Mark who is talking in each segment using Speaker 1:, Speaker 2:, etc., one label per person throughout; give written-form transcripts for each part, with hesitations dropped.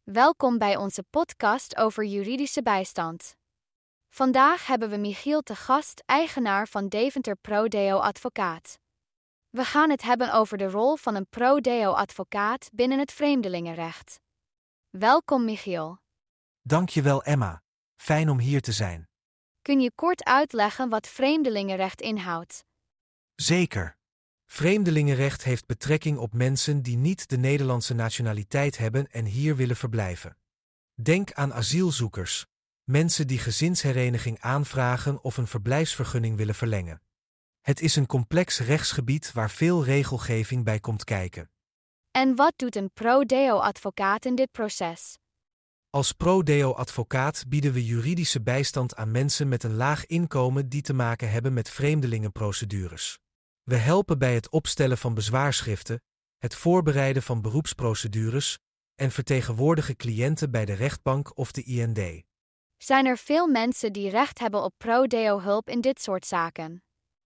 Speaker 1: Welkom bij onze podcast over juridische bijstand. Vandaag hebben we Michiel te gast, eigenaar van Deventer Pro Deo Advocaat. We gaan het hebben over de rol van een Pro Deo advocaat binnen het vreemdelingenrecht. Welkom Michiel.
Speaker 2: Dankjewel Emma. Fijn om hier te zijn.
Speaker 1: Kun je kort uitleggen wat vreemdelingenrecht inhoudt?
Speaker 2: Zeker. Vreemdelingenrecht heeft betrekking op mensen die niet de Nederlandse nationaliteit hebben en hier willen verblijven. Denk aan asielzoekers, mensen die gezinshereniging aanvragen of een verblijfsvergunning willen verlengen. Het is een complex rechtsgebied waar veel regelgeving bij komt kijken.
Speaker 1: En wat doet een Pro Deo advocaat in dit proces?
Speaker 2: Als Pro Deo advocaat bieden we juridische bijstand aan mensen met een laag inkomen die te maken hebben met vreemdelingenprocedures. We helpen bij het opstellen van bezwaarschriften, het voorbereiden van beroepsprocedures en vertegenwoordigen cliënten bij de rechtbank of de IND.
Speaker 1: Zijn er veel mensen die recht hebben op Pro Deo hulp in dit soort zaken?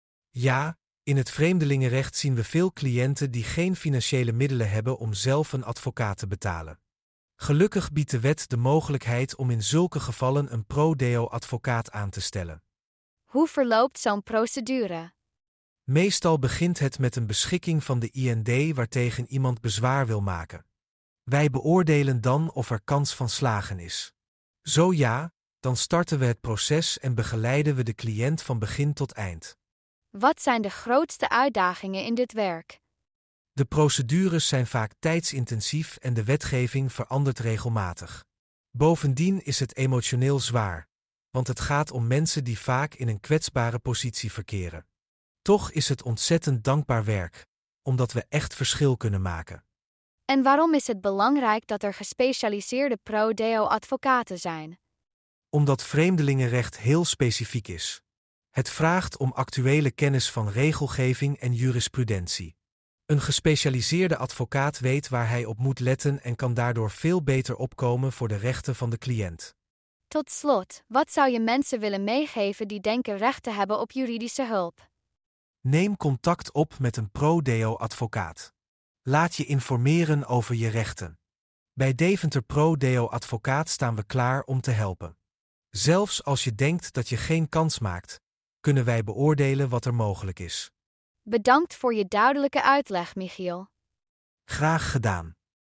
Speaker 2: Ja, in het vreemdelingenrecht zien we veel cliënten die geen financiële middelen hebben om zelf een advocaat te betalen. Gelukkig biedt de wet de mogelijkheid om in zulke gevallen een Pro Deo advocaat aan te stellen.
Speaker 1: Hoe verloopt zo'n procedure?
Speaker 2: Meestal begint het met een beschikking van de IND waartegen iemand bezwaar wil maken. Wij beoordelen dan of er kans van slagen is. Zo ja, dan starten we het proces en begeleiden we de cliënt van begin tot eind.
Speaker 1: Wat zijn de grootste uitdagingen in dit werk?
Speaker 2: De procedures zijn vaak tijdsintensief en de wetgeving verandert regelmatig. Bovendien is het emotioneel zwaar, want het gaat om mensen die vaak in een kwetsbare positie verkeren. Toch is het ontzettend dankbaar werk, omdat we echt verschil kunnen maken.
Speaker 1: En waarom is het belangrijk dat er gespecialiseerde Pro Deo advocaten zijn?
Speaker 2: Omdat vreemdelingenrecht heel specifiek is. Het vraagt om actuele kennis van regelgeving en jurisprudentie. Een gespecialiseerde advocaat weet waar hij op moet letten en kan daardoor veel beter opkomen voor de rechten van de cliënt.
Speaker 1: Tot slot, wat zou je mensen willen meegeven die denken recht te hebben op juridische hulp?
Speaker 2: Neem contact op met een Pro Deo advocaat. Laat je informeren over je rechten. Bij Deventer Pro Deo advocaat staan we klaar om te helpen. Zelfs als je denkt dat je geen kans maakt, kunnen wij beoordelen wat er mogelijk is.
Speaker 1: Bedankt voor je duidelijke uitleg, Michiel.
Speaker 2: Graag gedaan.